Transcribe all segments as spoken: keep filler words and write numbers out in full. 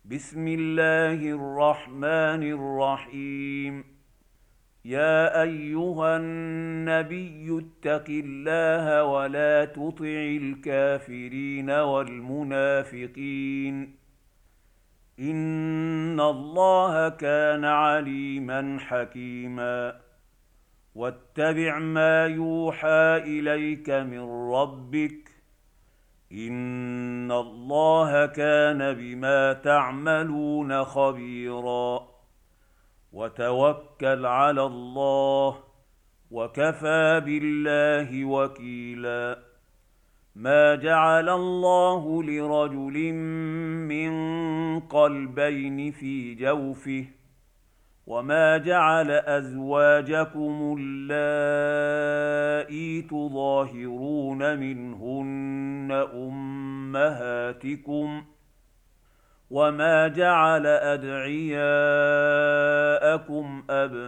بسم الله الرحمن الرحيم. يا أيها النبي اتق الله ولا تطع الكافرين والمنافقين، إن الله كان عليما حكيما. واتبع ما يوحى إليك من ربك، إن الله كان بما تعملون خبيرا. وتوكل على الله، وكفى بالله وكيلا. ما جعل الله لرجل من قلبين في جوفه، وما جعل أزواجكم اللائي تظاهرون منهن أمهاتكم، وما جعل أدعياءكم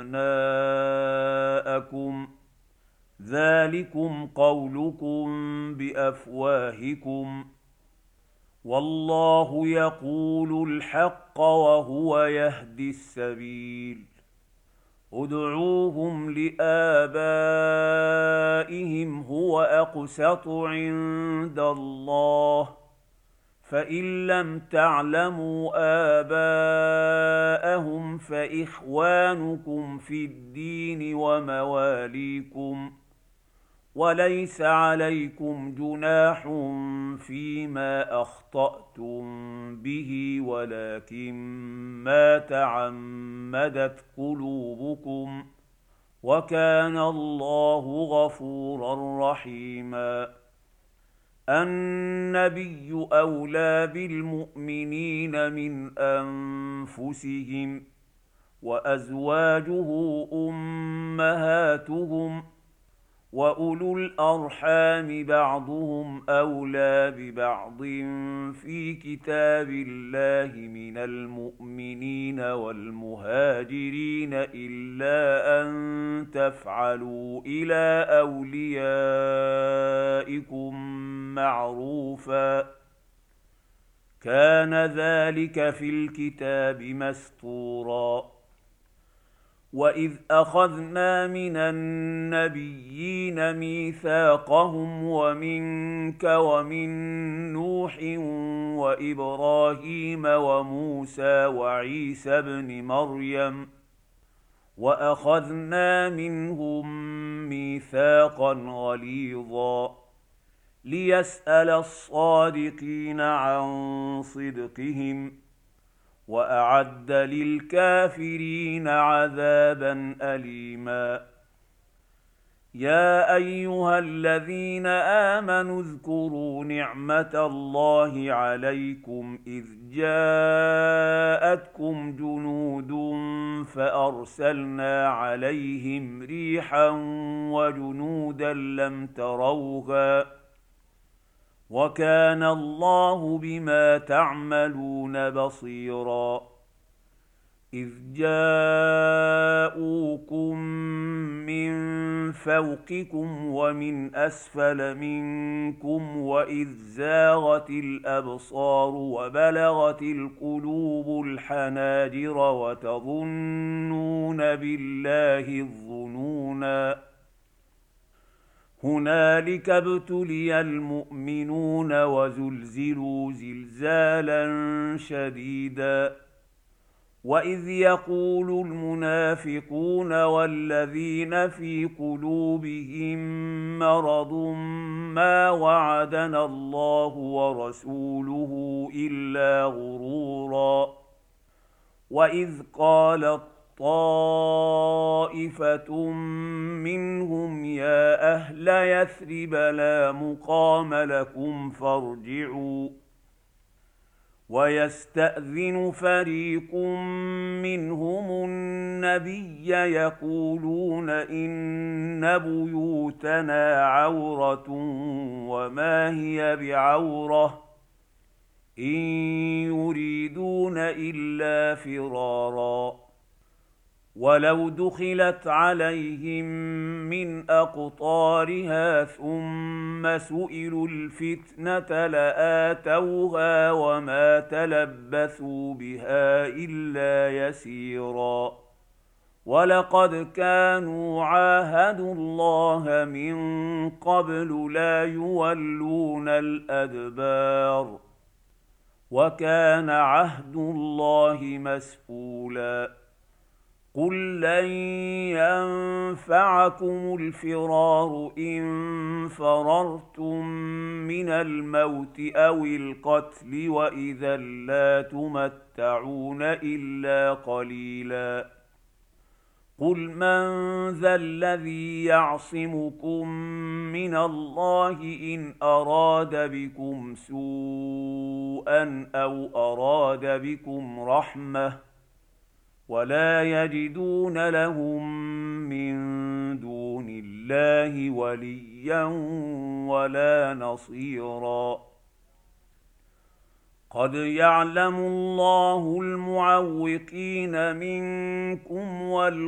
أبناءكم، ذلكم قولكم بأفواهكم، والله يقول الحق وهو يهدي السبيل. ادعوهم لآبائهم هو أقسط عند الله، فإن لم تعلموا آباءهم فإخوانكم في الدين ومواليكم، وليس عليكم جناح فيما أخطأتم به، ولكن ما تعمدت قلوبكم، وكان الله غفورا رحيما. النبي أولى بالمؤمنين من أنفسهم، وأزواجه أمهاتهم، وأولو الأرحام بعضهم أولى ببعض في كتاب الله من المؤمنين والمهاجرين، إلا أن تفعلوا إلى أوليائكم معروفا، كان ذلك في الكتاب مسطورا. وإذ أخذنا من النبيين ميثاقهم ومنك ومن نوح وإبراهيم وموسى وعيسى ابن مريم، وأخذنا منهم ميثاقا غليظا، ليسأل الصادقين عن صدقهم، وأعد للكافرين عذابا أليما. يا أيها الذين آمنوا اذكروا نعمة الله عليكم إذ جاءتكم جنود فأرسلنا عليهم ريحا وجنودا لم تروها، وكان الله بما تعملون بصيرا. إذ جاءوكم من فوقكم ومن أسفل منكم، وإذ زاغت الأبصار وبلغت القلوب الحناجر وتظنون بالله الظنونا. هنالك ابتلي المؤمنون وزلزلوا زلزالا شديدا. وإذ يقول المنافقون والذين في قلوبهم مرض ما وعدنا الله ورسوله إلا غرورا. وإذ قالت طائفة منهم يا أهل يثرب لا مقام لكم فارجعوا، ويستأذن فريق منهم النبي يقولون إن بيوتنا عورة وما هي بعورة، إن يريدون إلا فرارا. ولو دخلت عليهم من أقطارها ثم سئلوا الفتنة لآتوها وما تلبثوا بها إلا يسيرا ولقد كانوا عاهدوا الله من قبل لا يولون الأدبار وكان عهد الله مسؤولا قل لن ينفعكم الفرار إن فررتم من الموت أو القتل وإذا لا تمتعون إلا قليلا قل من ذا الذي يعصمكم من الله إن أراد بكم سوءا أو أراد بكم رحمة ولا يجدون لهم من دون الله وليا ولا نصيرا قد يعلم الله المعوقين منكم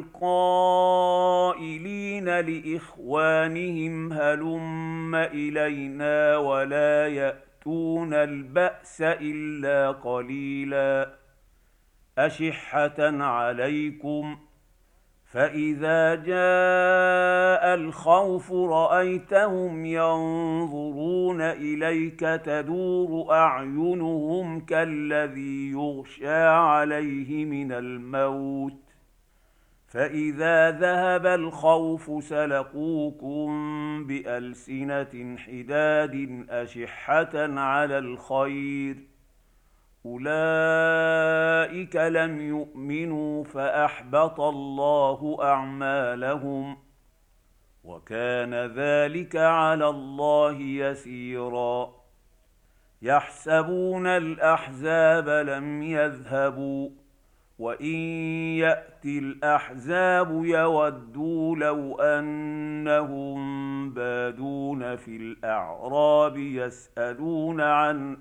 والقائلين لإخوانهم هلم إلينا ولا يأتون البأس إلا قليلا أشحة عليكم فإذا جاء الخوف رأيتهم ينظرون إليك تدور أعينهم كالذي يغشى عليه من الموت فإذا ذهب الخوف سلقوكم بألسنة حداد أشحة على الخير أولئك لم يؤمنوا فأحبط الله أعمالهم وكان ذلك على الله يسيرا يحسبون الأحزاب لم يذهبوا وإن يأتي الأحزاب يودوا لو أنهم بادون في الأعراب يسألون عن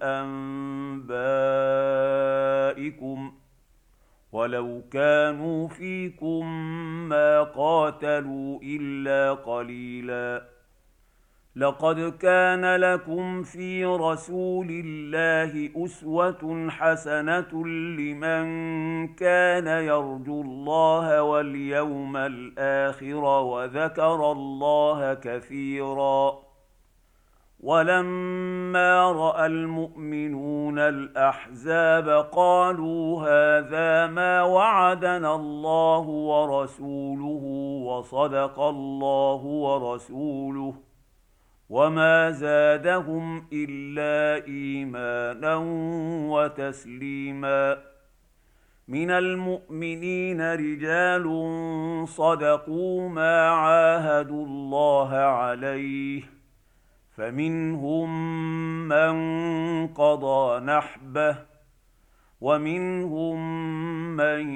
أنبائكم ولو كانوا فيكم ما قاتلوا إلا قليلا لقد كان لكم في رسول الله أسوة حسنة لمن كان يرجو الله واليوم الآخر وذكر الله كثيرا ولما رأى المؤمنون الأحزاب قالوا هذا ما وعدنا الله ورسوله وصدق الله ورسوله وما زادهم إلا إيمانا وتسليما من المؤمنين رجال صدقوا ما عاهدوا الله عليه فمنهم من قضى نحبه ومنهم من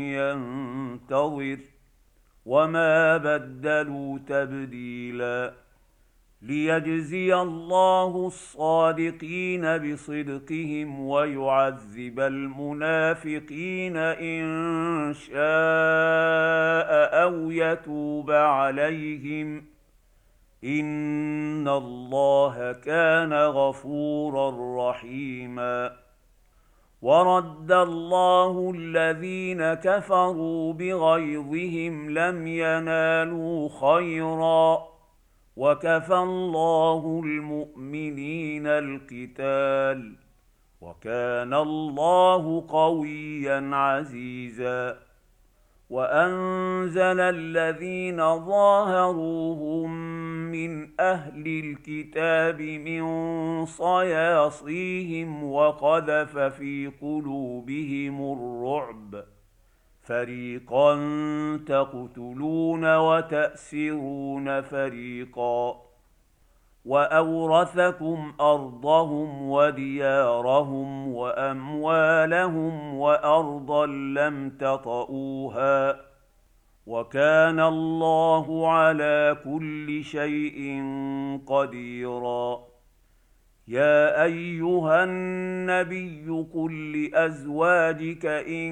ينتظر وما بدلوا تبديلا ليجزي الله الصادقين بصدقهم ويعذب المنافقين إن شاء أو يتوب عليهم إن الله كان غفورا رحيما ورد الله الذين كفروا بغيظهم لم ينالوا خيرا وكفى الله المؤمنين القتال وكان الله قويا عزيزا وأنزل الذين ظاهروهم من أهل الكتاب من صياصيهم وقذف في قلوبهم الرعب فريقا تقتلون وتأسرون فريقا وأورثكم أرضهم وديارهم وأموالهم وأرضا لم تطئوها وكان الله على كل شيء قديرا يا أيها النبي قل لأزواجك إن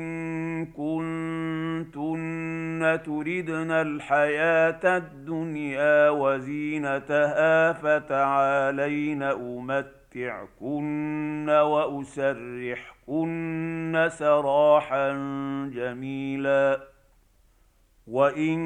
كنتن تردن الحياة الدنيا وزينتها فتعالين أمتعكن وأسرحكن سراحا جميلا وإن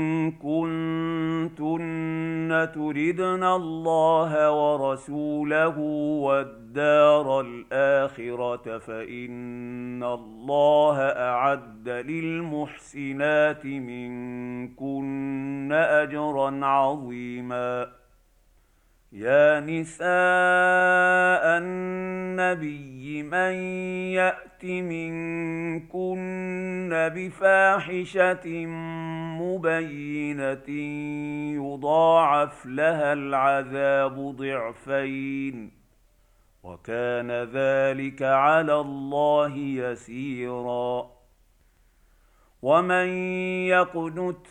كنتن تردن الله ورسوله والدار الآخرة فإن الله أعد للمحسنات منكن أجرا عظيما يا نساء النبي من يأت منكن بفاحشة مبينة يضاعف لها العذاب ضعفين وكان ذلك على الله يسيرا ومن يقنت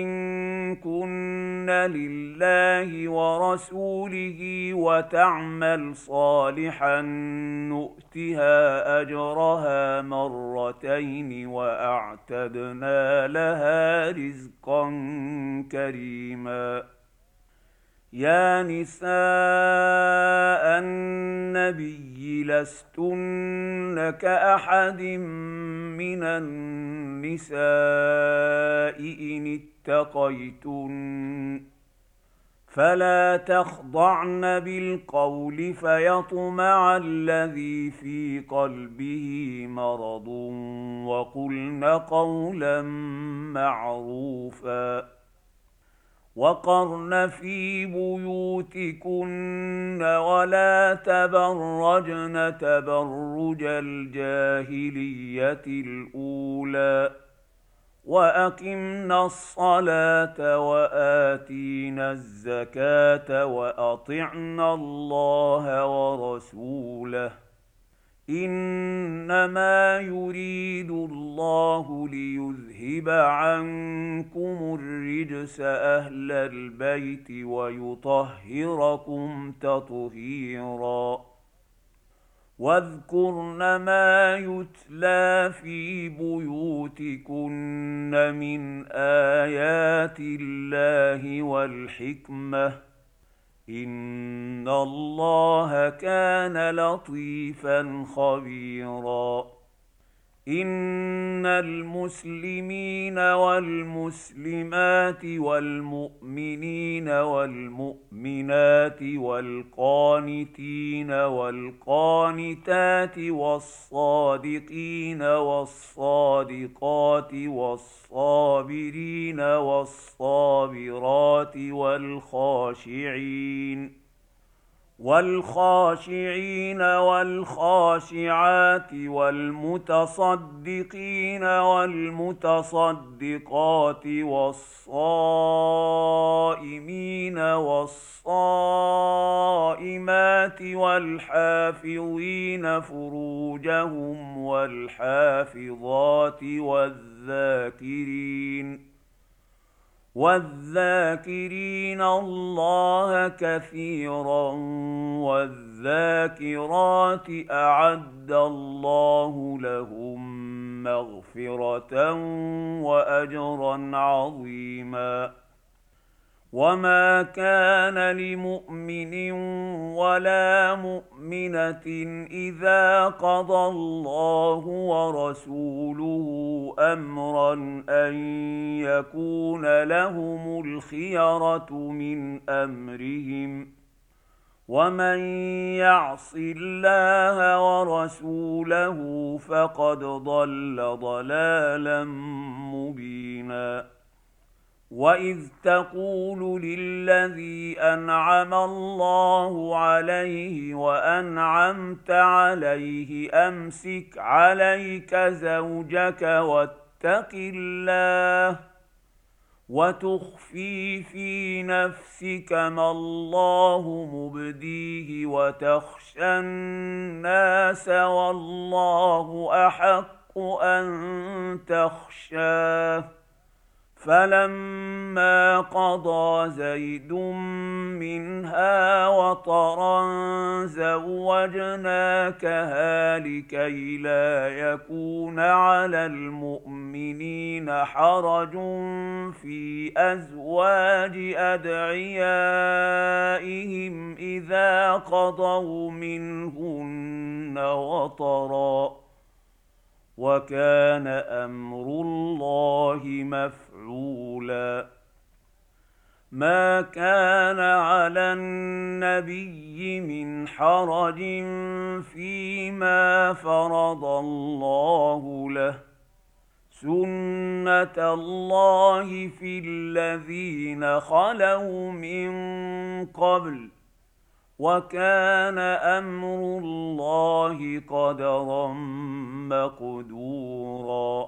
منكن لله ورسوله وتعمل صالحا نؤتها أجرها مرتين وأعتدنا لها رزقا كريما يا نساء النبي لستن كأحد من النساء إن اتقيتن فلا تخضعن بالقول فيطمع الذي في قلبه مرض وقلن قولا معروفا وقرن في بيوتكن ولا تبرجن تبرج الجاهلية الأولى وأقمنا الصلاة وآتينا الزكاة وأطعنا الله ورسوله إنما يريد الله ليذهب عنكم الرجس أهل البيت ويطهركم تطهيرا واذكرن ما يتلى في بيوتكن من آيات الله والحكمة إن الله كان لطيفا خبيرا إن المسلمين والمسلمات والمؤمنين والمؤمنات والقانتين والقانتات والصادقين والصادقات والصابرين والصابرات والخاشعين والخاشعين والخاشعات والمتصدقين والمتصدقات والصائمين والصائمات والحافظين فروجهم والحافظات والذاكرين والذاكرين الله كثيرا والذاكرات أعد الله لهم مغفرة وأجرا عظيما وما كان لمؤمن ولا مؤمنة إذا قضى الله ورسوله أمرا أن يكون لهم الخيرة من أمرهم ومن يعص الله ورسوله فقد ضل ضلالا مبينا وإذ تقول للذي أنعم الله عليه وأنعمت عليه أمسك عليك زوجك واتق الله وتخفي في نفسك ما الله مبديه وتخشى الناس والله أحق أن تخشاه فلما قضى زيد منها وطرا زوجناكها لكي لا يكون على المؤمنين حرج في أزواج أدعيائهم إذا قضوا منهن وطرا، وكان أمر الله مفعولا. ما كان على النبي من حرج فيما فرض الله له، سنة الله في الذين خلوا من قبل، وكان أمر الله قدرا مقدورا.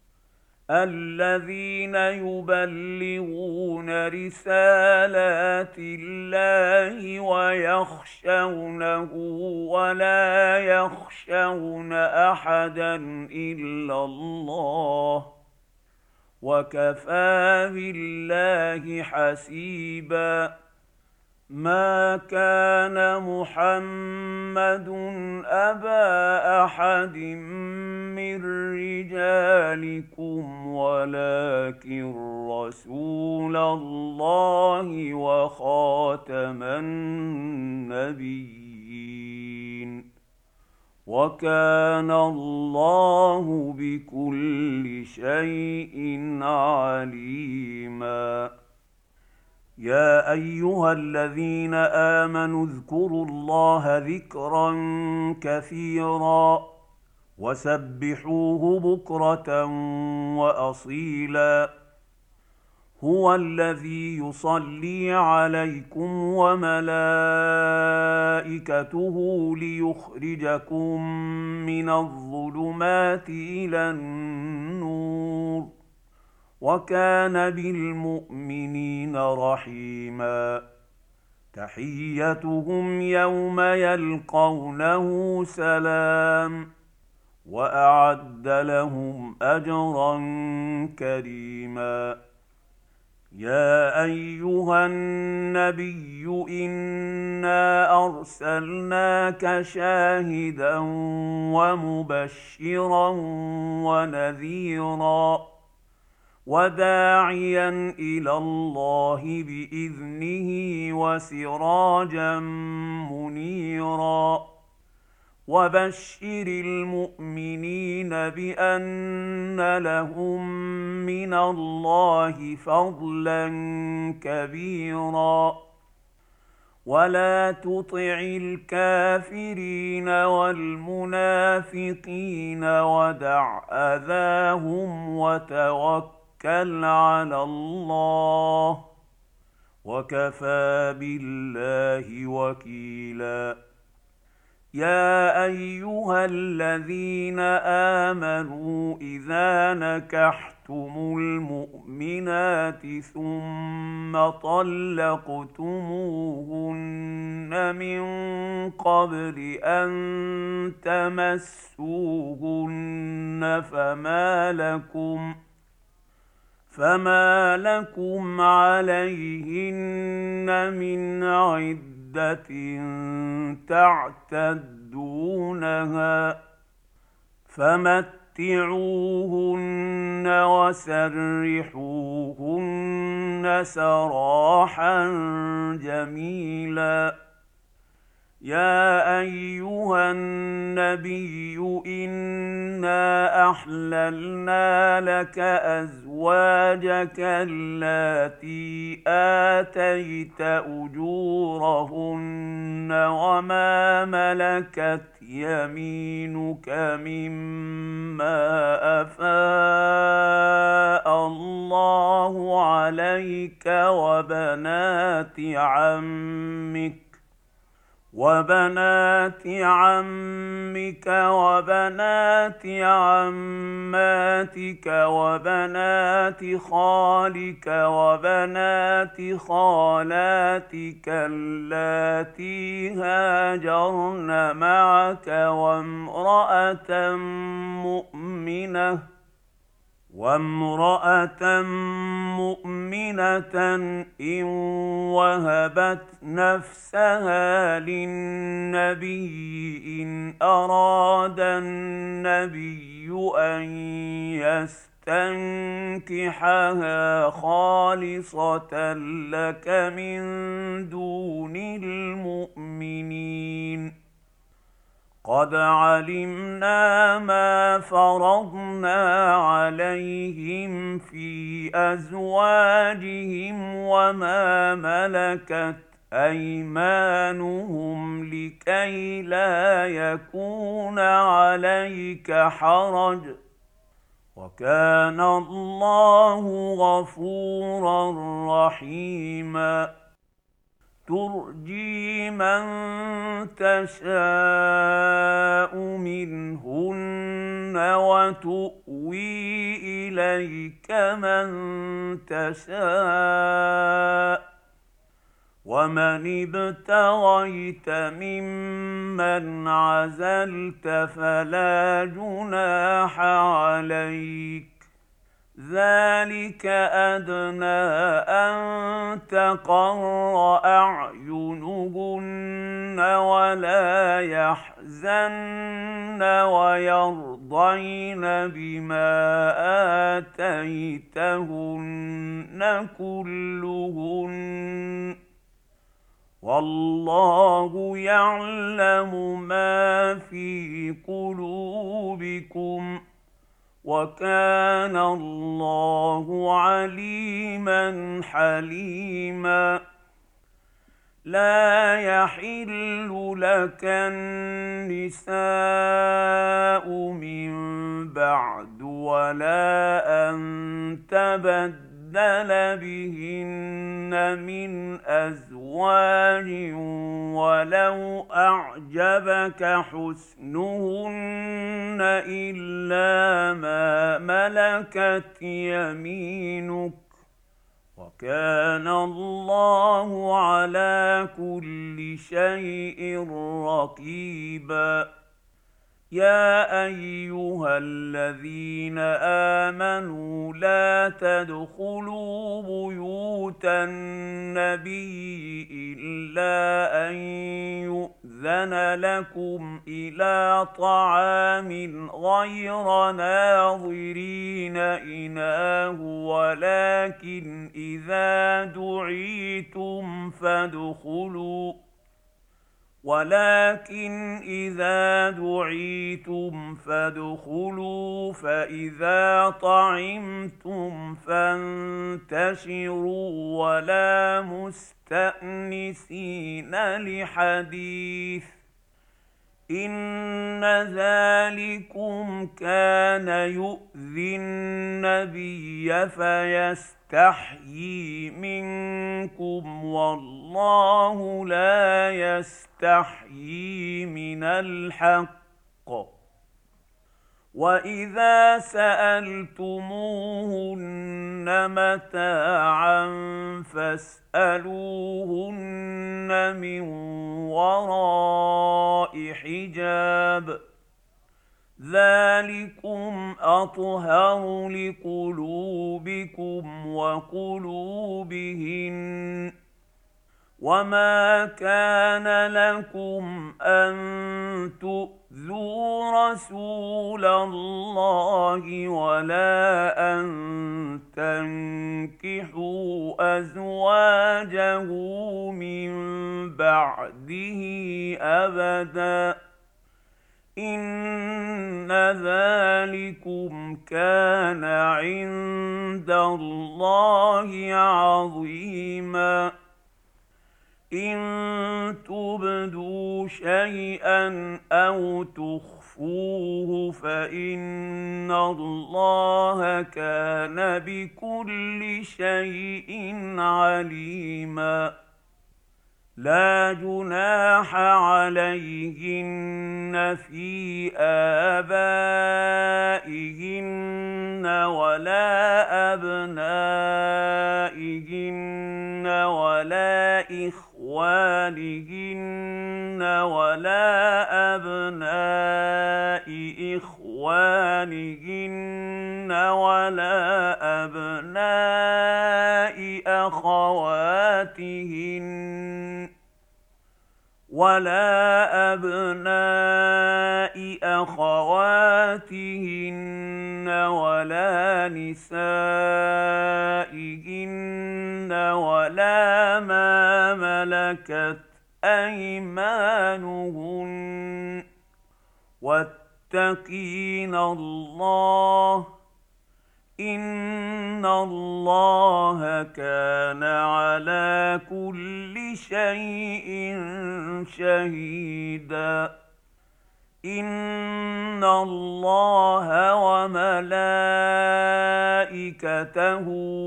الذين يبلغون رسالات الله ويخشونه ولا يخشون أحدا إلا الله، وكفى بالله حسيبا. ما كان محمد أبا أحد من رجالكم ولكن رسول الله وخاتم النبيين، وكان الله بكل شيء عليما. يا أيها الذين آمنوا اذكروا الله ذكرا كثيرا وسبحوه بكرة وأصيلا. هو الذي يصلي عليكم وملائكته ليخرجكم من الظلمات إلى النور، وكان بالمؤمنين رحيما. تحيتهم يوم يلقونه سلام، وأعد لهم أجرا كريما. يا أيها النبي إنا أرسلناك شاهدا ومبشرا ونذيرا وداعيا إلى الله بإذنه وسراجا منيرا. وبشر المؤمنين بأن لهم من الله فضلا كبيرا. ولا تطع الكافرين والمنافقين ودع أذاهم وتوكل على الله، وكفى بالله وكيلا. يا أيها الذين آمنوا إذا نكحتم المؤمنات ثم طلقتموهن من قبل أن تمسوهن فما لكم فما لكم عليهن من عدة تعتدونها، فمتعوهن وسرحوهن سراحا جميلا. يا أيها النبي إنا أحللنا لك أزواجك اللاتي آتيت أجورهن وما ملكت يمينك مما أفاء الله عليك وبنات عمك وبنات عمك وبنات عماتك وبنات خالك وبنات خالاتك اللاتي هاجرن معك وامرأة مؤمنة وامرأة مؤمنة إن وهبت نفسها للنبي إن أراد النبي أن يستنكحها خالصة لك من دون المؤمنين قد علمنا ما فرضنا عليهم في أزواجهم وما ملكت أيمانهم لكي لا يكون عليك حرج وكان الله غفورا رحيما ترجي من تشاء منهن وتؤوي إليك من تشاء ومن ابتغيت ممن عزلت فلا جناح عليك ذلك أدنى أن تقر أعينهن ولا يحزن ويرضين بما آتيتهن كلهن والله يعلم ما في قلوبكم وكان الله عليما حليما لا يحل لك النساء من بعد ولا أن تبدل بهن من أزواج ولو أعجبك حسنهن إلا ما ملكت يمينك وكان الله على كل شيء رقيبا يا أيها الذين آمنوا لا تدخلوا بيوت النبي إلا أن يؤذن لكم إلى طعام غير ناظرين إناه ولكن إذا دعيتم فادخلوا ولكن إذا دعيتم فادخلوا فإذا طعمتم فانتشروا ولا مستأنسين لحديث إن ذلكم كان يؤذي النبي فيستحيي منكم والله لا يستحيي من الحق وإذا سألتموهن متاعا فاسألوهن من وراء حجاب ذلكم أطهر لقلوبكم وقلوبهن وما كان لكم أن تؤذوا رسول الله ولا أن تنكحوا أزواجه من بعده أبدا إن ذلكم كان عند الله عظيما إن تبدوا شيئا أو تخفوه فإن الله كان بكل شيء عليما لا جناح عليهن في آبائهن ولا أبنائهن ولا إخوانهن ولا أبناء إخوانهن إخوانهن ولا أبناء أخواتهن ولا أبناء أخواتهن ولا نسائهن ولا ما ملكت أيمانهن واتقين الله إن الله كان على كل شيء شهيدا إن الله وملائكته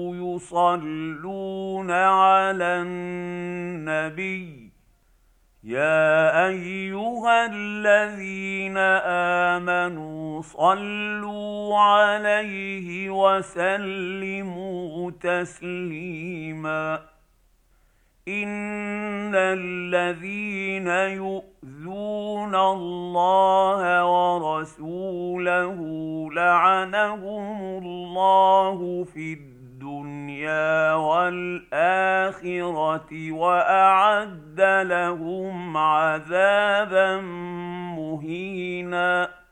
يصلون على النبي يا أيها الذين آمنوا صلوا عليه وسلموا تسليما إن الذين يؤذون الله ورسوله لعنهم الله في الدنيا والآخرة وأعد لهم عذابا مهينا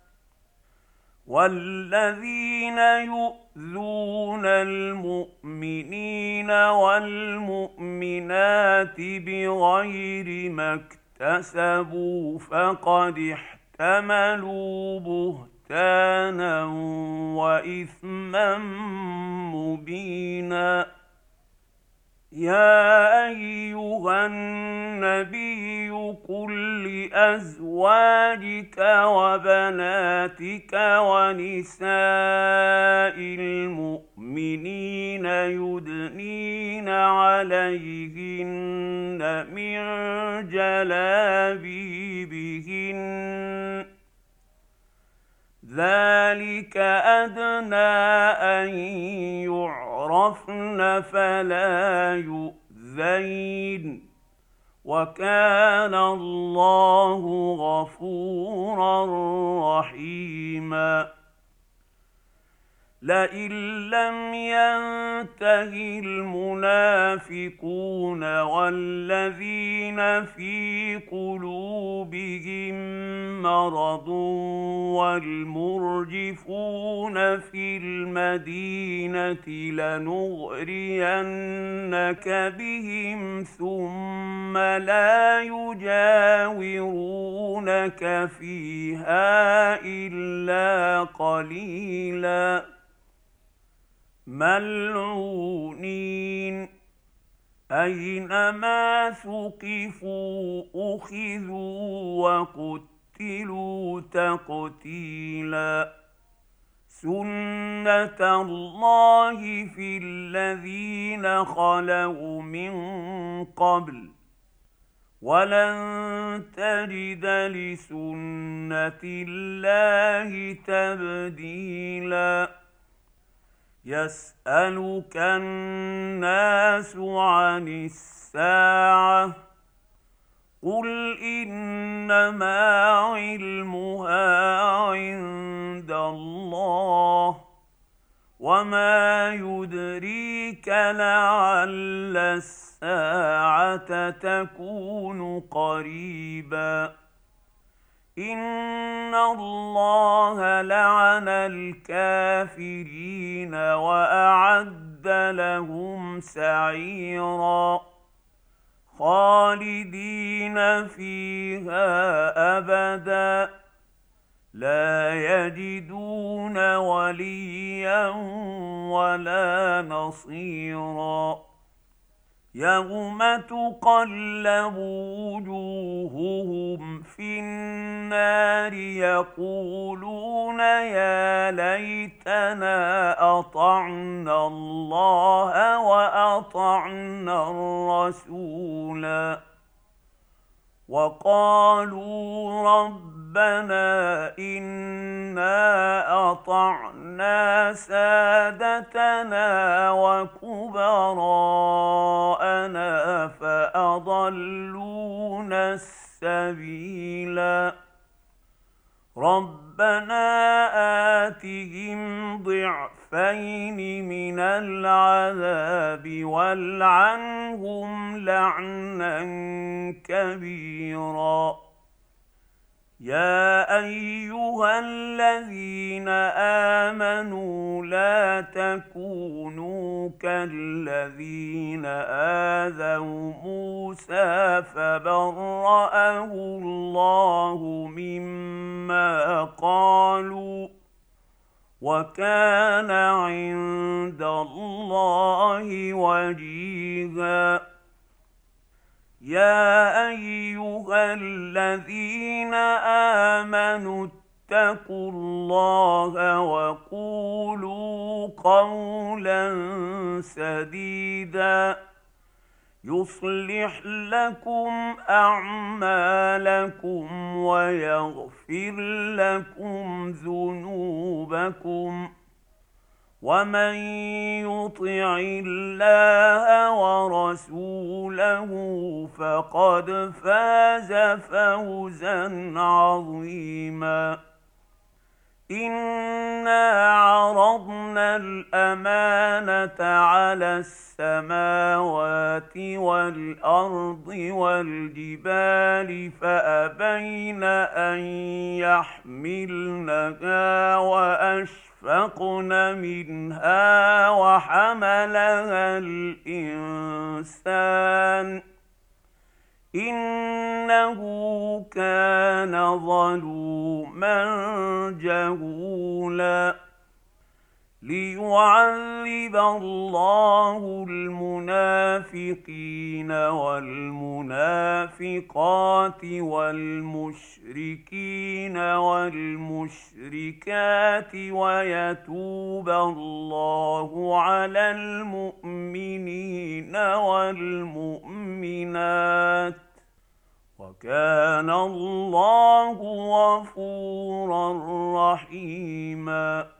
والذين يؤذون المؤمنين والمؤمنات بغير ما اكتسبوا فقد احتملوا بهتانا وإثما مبينا يا أيها النبي قل لأزواجك وبناتك ونساء المؤمنين يدنين عليهن من جلابيبهن ذلك أدنى أن يعرفن فلا يؤذين وكان الله غفورا رحيما لئن لم ينته المنافقون والذين في قلوبهم مرض والمرجفون في المدينة لنغرينك بهم ثم لا يجاورونك فيها إلا قليلا ملعونين أينما ثقفوا أخذوا وقتلوا تقتيلا سنة الله في الذين خلوا من قبل ولن تجد لسنة الله تبديلا يسألك الناس عن الساعة قل إنما علمها عند الله وما يدريك لعل الساعة تكون قريبا إن الله لعن الكافرين وأعد لهم سعيرا خالدين فيها أبدا لا يجدون وليا ولا نصيرا يوم تقلب وجوههم في النار يقولون يا ليتنا أطعنا الله وأطعنا الرسولا وقالوا ربنا إنا أطعنا سادتنا وكبراءنا فأضلونا السبيلا ربنا آتِهِمْ ضِعْفَيْنِ مِنَ الْعَذَابِ وَالْعَنْهُمْ لَعْنًا كَبِيرًا. يَا أَيُّهَا الَّذِينَ آمَنُوا لَا تَكُونُوا كَالَّذِينَ آذَوْا مُوسَىٰ فَبَرَّأَهُ اللَّهُ مِمَّا قَالُوا وَكَانَ عِندَ اللَّهِ وَجِيهًا. يَا أَيُّهَا الَّذِينَ آمَنُوا اتَّقُوا اللَّهَ وَقُولُوا قَوْلًا سَدِيدًا يُصْلِحْ لَكُمْ أَعْمَالَكُمْ وَيَغْفِرْ لَكُمْ ذُنُوبَكُمْ وَمَن يُطِعِ اللَّهَ وَرَسُولَهُ فَقَدْ فَازَ فَوْزًا عَظِيمًا. إِنَّا عَرَضْنَا الْأَمَانَةَ عَلَى السَّمَاوَاتِ وَالْأَرْضِ وَالْجِبَالِ فَأَبَيْنَ أَن يَحْمِلْنَهَا وَأَشْفَقْنَ مِنْهَا وَحَمَلَهَا الْإِنسَانُ إِنَّهُ كَانَ ظَلُومًا جَهُولًا. لِيُعَذِّبَ اللَّهُ الْمُنَافِقِينَ وَالْمُنَافِقَاتِ وَالْمُشْرِكِينَ وَالْمُشْرِكَاتِ وَيَتُوبَ اللَّهُ عَلَى الْمُؤْمِنِينَ وَالْمُؤْمِنَاتِ وَكَانَ اللَّهُ غَفُورًا رَّحِيمًا.